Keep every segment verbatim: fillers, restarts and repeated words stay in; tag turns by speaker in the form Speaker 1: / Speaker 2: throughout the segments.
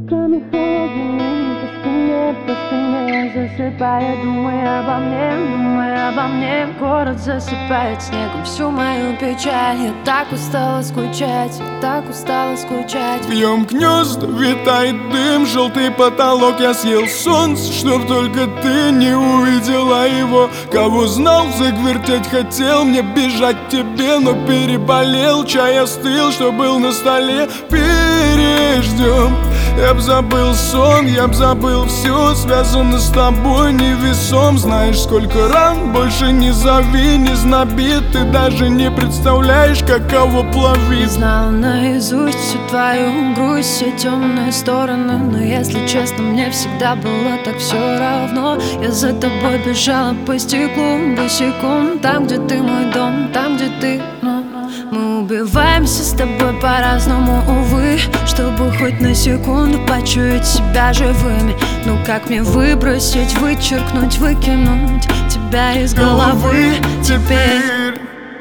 Speaker 1: Руками холодными по спине, по спине засыпая, думая обо мне, думая обо мне. Город засыпает снегом всю мою печаль. Я так устала скучать, я так устала скучать.
Speaker 2: Вьем гнезда, витает дым, желтый потолок. Я съел солнце, чтоб только ты не увидела его. Кого знал, заквертеть хотел, мне бежать к тебе, но переболел. Чай остыл, что был на столе, переждем. Я б забыл сон, я б забыл все, связано с тобой невесом. Знаешь, сколько ран, больше не зови, не знобит. Ты даже не представляешь, каково плавить.
Speaker 1: Знала наизусть всю твою грусть, все темные стороны. Но если честно, мне всегда было так все равно. Я за тобой бежала по стеклу, босиком. Там, где ты мой дом, там, где ты, ну, мы убиваемся с тобой по-разному, увы, чтобы хоть на секунду почуять себя живыми. Ну как мне выбросить, вычеркнуть, выкинуть тебя из головы теперь?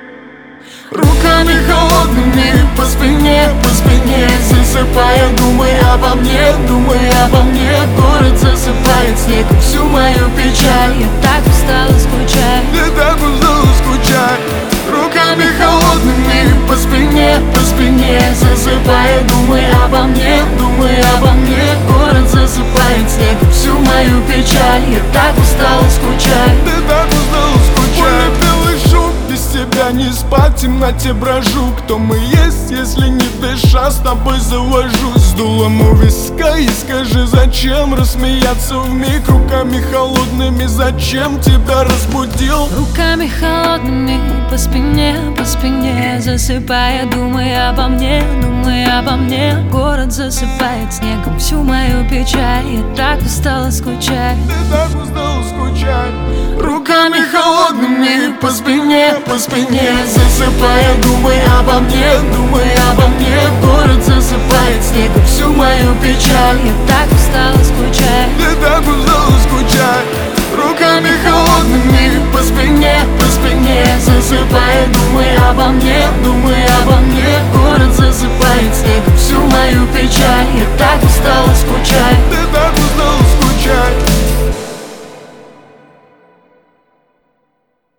Speaker 2: Руками холодными по спине, по спине засыпая, думая обо мне, думая обо мне. Город засыпает снегом всю мою печаль.
Speaker 1: Я так устала скучать,
Speaker 2: Я так устала скучать. Руками холодными по спине, по спине засыпая, думая обо мне, думая обо мне. Город засыпает снегом всю мою печаль. Я так устала скучать. Ты так устала скучать. Белый шум, без тебя не спать, в темноте брожу. Кто мы есть, если не дыша, с тобой завожусь. С дулом у виска и скажи, зачем рассмеяться вмиг? Руками холодными, зачем тебя разбудил?
Speaker 1: руками холодными по спине, по спине засыпая, думая обо мне, думая обо мне. Город засыпает снегом всю мою печаль. Я так устала скучать,
Speaker 2: Ты так устала скучать. Руками холодными по спине, по спине засыпая, думая обо мне, думая обо мне. Город засыпает снегом всю мою печаль.
Speaker 1: я так устала скучать.
Speaker 2: Ты так устала скучать. Руками холодными по спине, по спине засыпая, думая обо мне, думая